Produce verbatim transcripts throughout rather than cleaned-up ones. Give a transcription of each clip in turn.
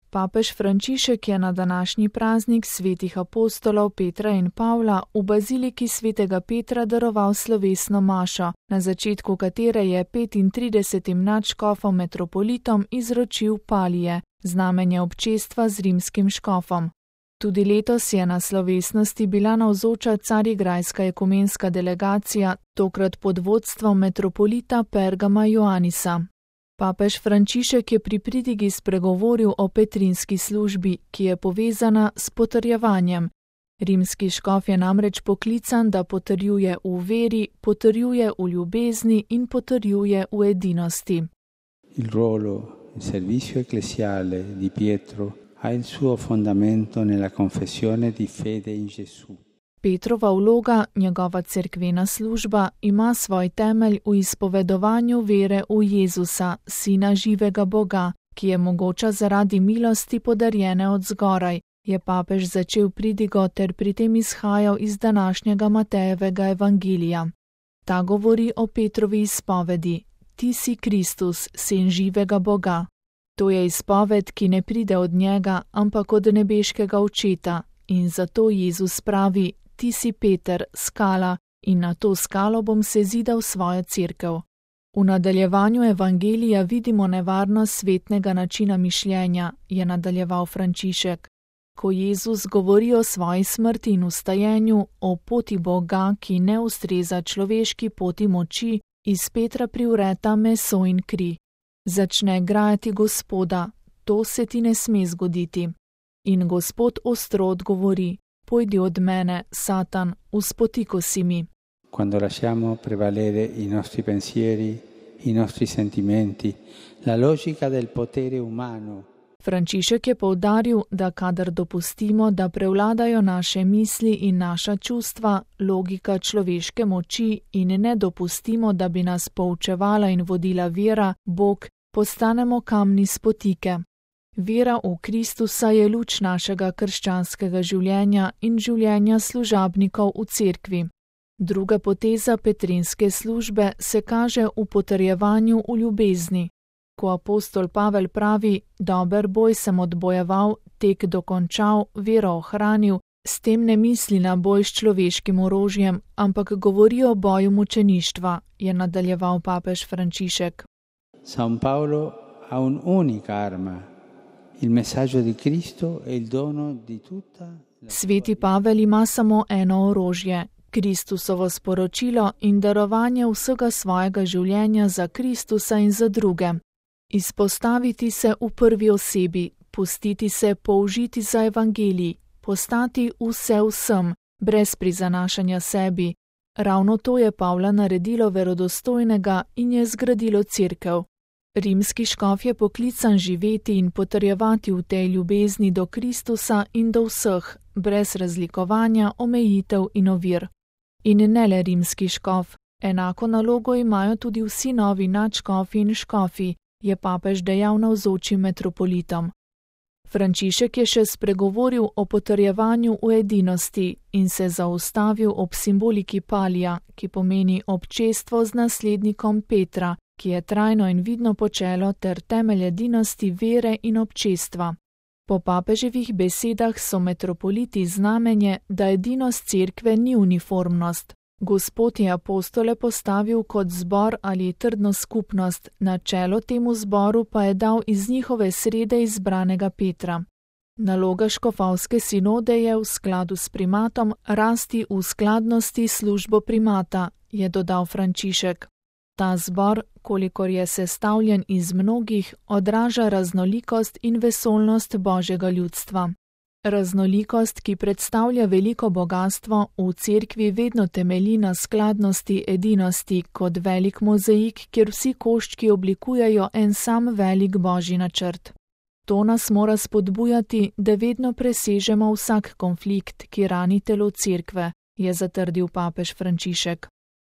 Papež Frančišek je na današnji praznik svetih apostolov Petra in Pavla v baziliki svetega Petra daroval slovesno mašo, na začetku katere je petintridesetim nadškofom metropolitom izročil palije, znamenje občestva z rimskim škofom. Tudi letos je na slovesnosti bila navzoča carigrajska ekumenska delegacija, tokrat pod vodstvom metropolita Pergama Joanisa. Papež Frančišek je pri pridigi spregovoril o petrinski službi, ki je povezana s potrjevanjem. Rimski škof je namreč poklican, da potrjuje v veri, potrjuje v ljubezni in potrjuje v edinosti. Il ruolo, il servizio ecclesiale di Pietro ha il suo fondamento nella confessione di fede in Gesù. Petrova vloga, njegova cerkvena služba, ima svoj temelj v izpovedovanju vere v Jezusa, Sina živega Boga, ki je mogoča zaradi milosti podarjene od zgoraj, je papež začel pridigo ter pri tem izhajal iz današnjega Matejevega evangelija. Ta govori o Petrovi izpovedi: Ti si Kristus, Sin živega Boga. To je izpoved, ki ne pride od njega, ampak od nebeškega Očeta, in zato Jezus pravi: Ti si Peter, skala, in na to skalo bom sezidal svojo cerkev. V nadaljevanju evangelija vidimo nevarnost svetnega načina mišljenja, je nadaljeval Frančišek. Ko Jezus govori o svoji smrti in vstajenju, o poti Boga, ki ne ustreza človeški poti moči, iz Petra privreta meso in kri. Začne grajati Gospoda, to se ti ne sme zgoditi. In Gospod ostro odgovori: Pojdi od mene, Satan, v spotiko si mi. Quando lasciamo prevalere i nostri pensieri, i nostri sentimenti, la logica del potere umano. Frančišek je poudaril, da kadar dopustimo, da prevladajo naše misli in naša čustva, logika človeške moči in ne dopustimo, da bi nas poučevala in vodila vera, Bog, postanemo kamni spotike. Vera v Kristusa je luč našega krščanskega življenja in življenja služabnikov v cerkvi. Druga poteza petrinske službe se kaže v potrjevanju v ljubezni. Ko apostol Pavel pravi: Dober boj sem odbojeval, tek dokončal, vero ohranil, s tem ne misli na boj s človeškim orožjem, ampak govori o boju mučeništva, je nadaljeval papež Frančišek. San Paolo ha un'unica arma. Il messaggio di Cristo è il dono di tutta la Sveti Pavel ima samo eno orožje, Kristusovo sporočilo in darovanje vsega svojega življenja za Kristusa in za druge. Izpostaviti se v prvi osebi, pustiti se použiti za evangelij, postati vse vsem, brez prizanašanja sebi. Ravno to je Pavla naredilo verodostojnega in je zgradilo cerkev. Rimski škof je poklican živeti in potrjevati v tej ljubezni do Kristusa in do vseh, brez razlikovanja, omejitev in ovir. In ne le rimski škof, enako nalogo imajo tudi vsi novi nadškofi in škofi, je papež dejal navzočim metropolitom. Frančišek je še spregovoril o potrjevanju v edinosti in se zaustavil ob simboliki palija, ki pomeni občestvo z naslednikom Petra, ki je trajno in vidno počelo ter temelj edinosti vere in občestva. Po papeževih besedah so metropoliti znamenje, da edinost cerkve ni uniformnost. Gospod je apostole postavil kot zbor ali trdno skupnost, na čelo temu zboru pa je dal iz njihove srede izbranega Petra. Naloga škofovske sinode je v skladu s primatom rasti v skladnosti službo primata, je dodal Frančišek. Ta zbor, kolikor je sestavljen iz mnogih, odraža raznolikost in vesolnost Božjega ljudstva. Raznolikost, ki predstavlja veliko bogastvo, v cerkvi vedno temelji na skladnosti edinosti kot velik mozaik, kjer vsi koščki oblikujejo en sam velik Božji načrt. To nas mora spodbujati, da vedno presežemo vsak konflikt, ki rani telo cerkve, je zatrdil papež Frančišek.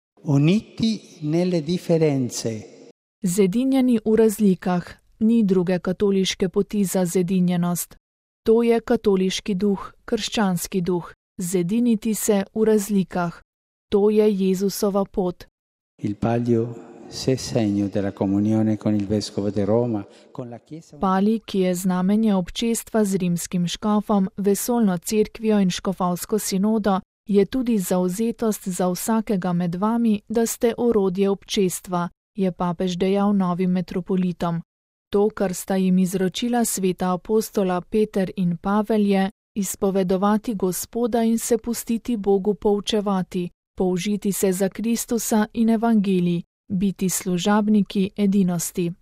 Uniti nelle differenze. Zedinjeni v razlikah, ni druge katoliške poti za zedinjenost. To je katoliški duh, krščanski duh, zediniti se v razlikah. To je Jezusova pot. Il palio se segno della comunione con il vescovo di Roma, con la Chiesa. Pali, ki je znamenje občestva z rimskim škofom, vesoljno cerkvijo in škofovsko sinodo, je tudi zauzetost za vsakega med vami, da ste orodje občestva, je papež dejal novim metropolitom. To, kar sta jim izročila sveta apostola Peter in Pavel, je izpovedovati Gospoda in se pustiti Bogu poučevati, použiti se za Kristusa in evangelij, biti služabniki edinosti.